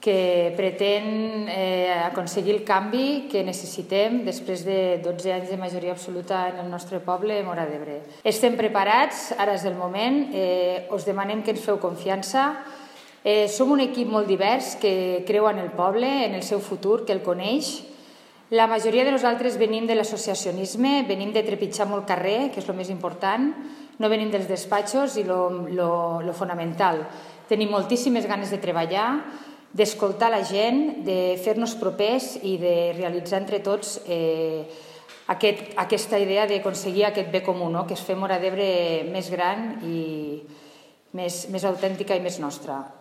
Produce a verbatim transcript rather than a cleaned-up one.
que pretén eh, aconseguir el canvi que necessitem després de dotze anys de majoria absoluta en el nostre poble, Móra d'Ebre. Estem preparats, ara és el moment, eh, us demanem que ens feu confiança. Eh, som un equip molt divers que creu en el poble, en el seu futur, que el coneix. La majoria de nosaltres venim de l'associacionisme, venim de trepitjar molt carrer, que és el més important, no venim dels despatxos i el fonamental. Tenim moltíssimes ganes de treballar, d'escoltar la gent, de fer-nos propers i de realitzar entre tots eh, aquest, aquesta idea d'aconseguir aquest bé comú, no? Que és fer Móra d'Ebre més gran i més, més autèntica i més nostra.